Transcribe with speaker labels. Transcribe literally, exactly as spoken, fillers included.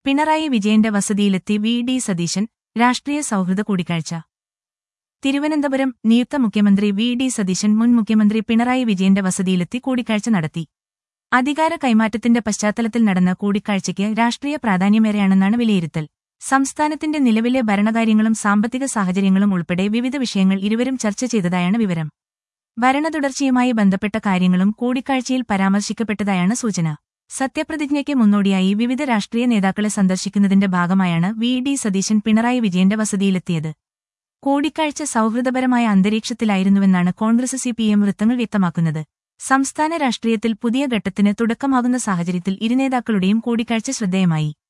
Speaker 1: പിണറായി വിജയന്റെ വസതിയിലെത്തി V D Satheesan, രാഷ്ട്രീയ സൗഹൃദ കൂടിക്കാഴ്ച. തിരുവനന്തപുരം നിയുക്ത മുഖ്യമന്ത്രി വി ഡി സതീശൻ മുൻ മുഖ്യമന്ത്രി പിണറായി വിജയന്റെ വസതിയിലെത്തി കൂടിക്കാഴ്ച നടത്തി. അധികാര കൈമാറ്റത്തിന്റെ പശ്ചാത്തലത്തിൽ നടന്ന കൂടിക്കാഴ്ചയ്ക്ക് രാഷ്ട്രീയ പ്രാധാന്യമേറെയാണെന്നാണ് വിലയിരുത്തൽ. സംസ്ഥാനത്തിന്റെ നിലവിലെ ഭരണകാര്യങ്ങളും സാമ്പത്തിക സാഹചര്യങ്ങളും ഉൾപ്പെടെ വിവിധ വിഷയങ്ങൾ ഇരുവരും ചർച്ച ചെയ്തതായാണ് വിവരം. ഭരണതുടർച്ചയുമായി ബന്ധപ്പെട്ട കാര്യങ്ങളും കൂടിക്കാഴ്ചയിൽ പരാമർശിക്കപ്പെട്ടതായാണ് സൂചന. സത്യപ്രതിജ്ഞയ്ക്ക് മുന്നോടിയായി വിവിധ രാഷ്ട്രീയ നേതാക്കളെ സന്ദർശിക്കുന്നതിന്റെ ഭാഗമായാണ് വി ഡി സതീശൻ പിണറായി വിജയന്റെ വസതിയിലെത്തിയത്. കൂടിക്കാഴ്ച സൗഹൃദപരമായ അന്തരീക്ഷത്തിലായിരുന്നുവെന്നാണ് കോൺഗ്രസ് സി പി എം വൃത്തങ്ങൾ വ്യക്തമാക്കുന്നത്. സംസ്ഥാന രാഷ്ട്രീയത്തിൽ പുതിയ ഘട്ടത്തിന് തുടക്കമാകുന്ന സാഹചര്യത്തിൽ ഇരുനേതാക്കളുടെയും കൂടിക്കാഴ്ച ശ്രദ്ധേയമായി.